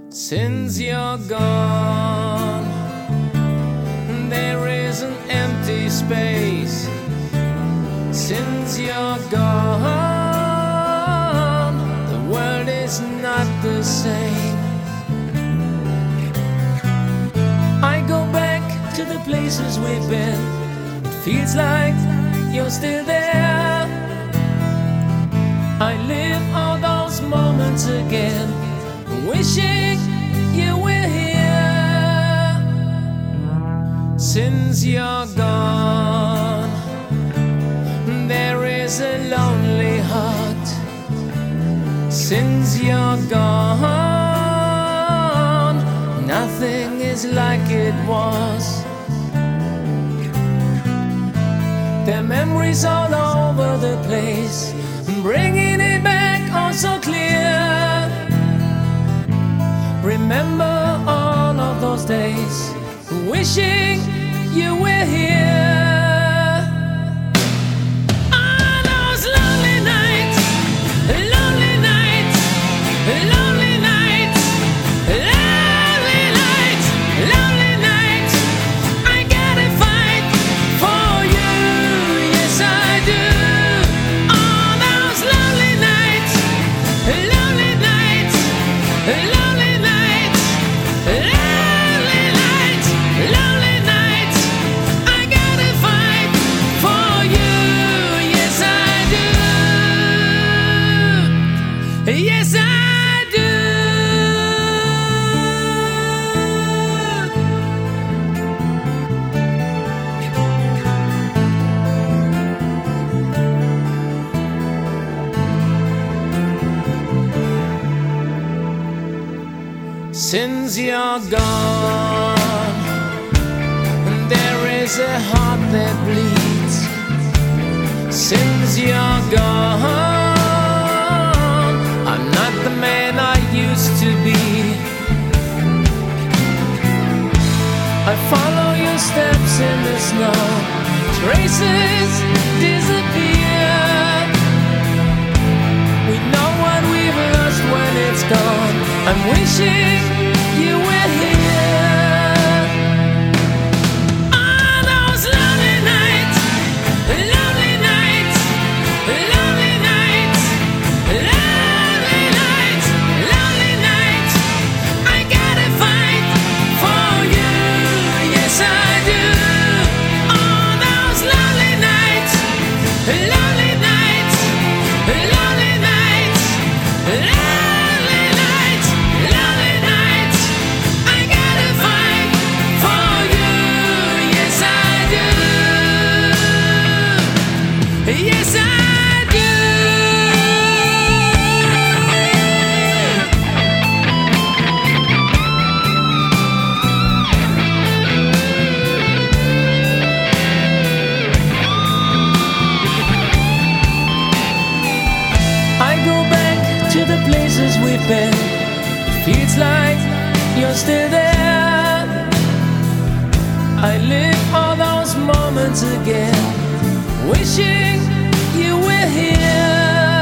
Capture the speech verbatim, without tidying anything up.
Since you're gone, there is an empty space. Since you're gone, the world is not the same. I go back to the places we've been. It feels like you're still there. I live all those moments again, wishing you were here. Since you're gone, there is a lonely heart. Since you're gone, nothing is like it was. There are memories all over the place, bringing it back all so clear. Remember all of those days, wishing you were here. All those lonely nights, lonely nights, lonely nights, lonely nights, lonely nights. I gotta fight for you, yes I do. All those lonely nights, lonely nights, lonely yes, I do. Since you're gone, there is a heart that bleeds. Since you're gone, I'm not the man I used to be. I follow your steps in the snow, traces disappear. We know what we've lost when it's gone. I'm wishing you were here. Yes, I do. I go back to the places we've been. It feels like you're still there. I live all those moments again, wishing you were here.